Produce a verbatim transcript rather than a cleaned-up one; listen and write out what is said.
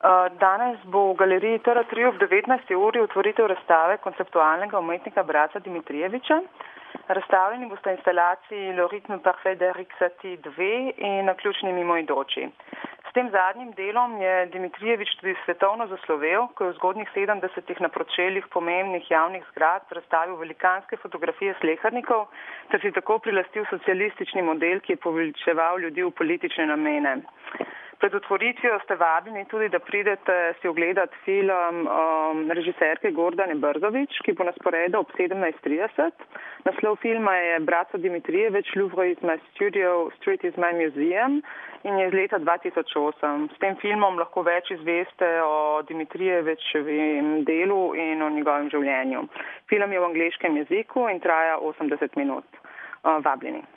Danes bo v galeriji T R tri ob devetnajsti uri otvoritev razstave konceptualnega umetnika Braca Dimitrijeviča. Razstavljeni bosta instalaciji Le rythme parfait d'Eric Satie dve in Naključni mimoidoči. S tem zadnjim delom je Dimitrijevič tudi svetovno zaslovel, ko je v zgodnjih sedemdesetih na pročeljih pomembnih javnih zgradb razstavil velikanske fotografije slehernikov, ter si tako prilastil socialistični model, ki je poveličeval ljudi v politične namene. Pred otvoritvijo ste vabljeni tudi, da pridete si ogledati film um, režiserke Gordane Brzović, ki bo na sporedu ob sedemnajst trideset. Naslov filma je Braco Dimitrijevič, Louvre is my studio, Street is my museum in je iz leta dva tisoč osem. S tem filmom lahko več izveste o Dimitrijevičevem delu in o njegovem življenju. Film je v angleškem jeziku in traja osemdeset minut. Uh, vabljeni.